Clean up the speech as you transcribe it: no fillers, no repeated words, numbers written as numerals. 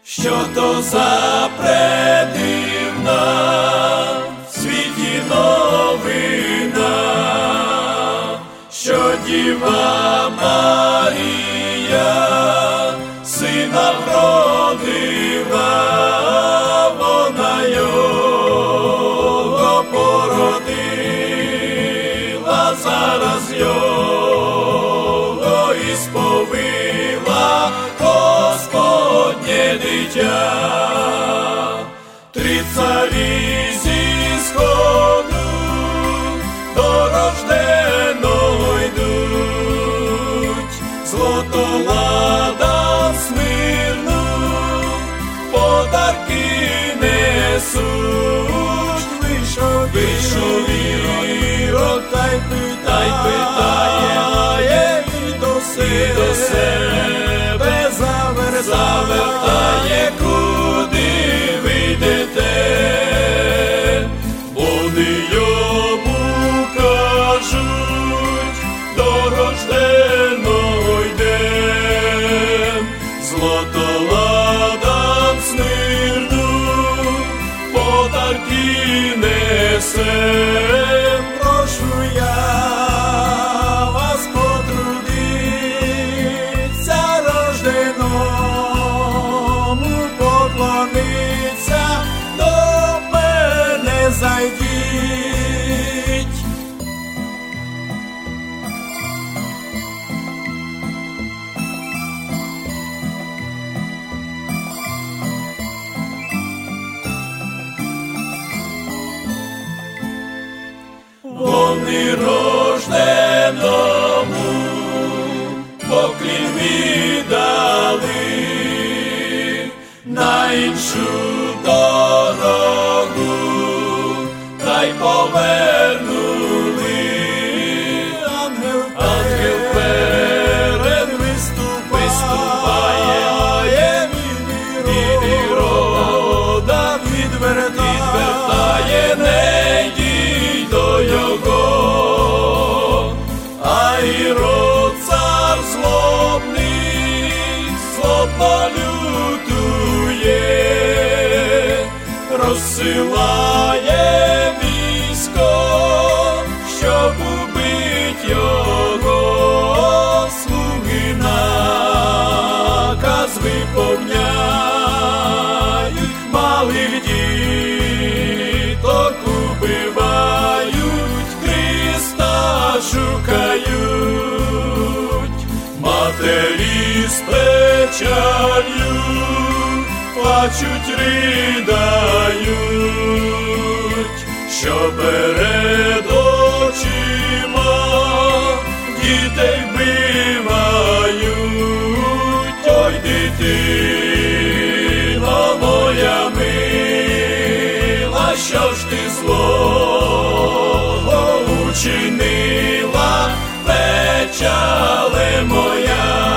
Що то за предивна в світі новина, що Діва Марія сина вродила, вона його породила, зараз його і сповила Господнє дитя. Три царі зі сходу до рожденого йдуть, злото ладан смирну, подарки несуть. Вийшов Ірод, та й питає, і до себе завертає, куди вийдете. Вони йому кажуть, до рожденого йдем, злото ладан смирну, подарки несем. Прошу я вас потрудиться, рожденому поклониться, до мене зайдіть. Вони рожденому поклін віддали, на іншу дорогу та й повернули. Ангел перед виступає, від Ірода відвертає, не йдіть до його. А Ірод цар злобний, злобно лютує, розсилає військо, щоб убить його. Слуги наказ виповняють, малих діток убивають, Христа шукають. Матері з печалью плачуть, ридають, що перед очима дітей вбивають. Ой, дитино моя мила, що ж ти злого учинила, печале моя?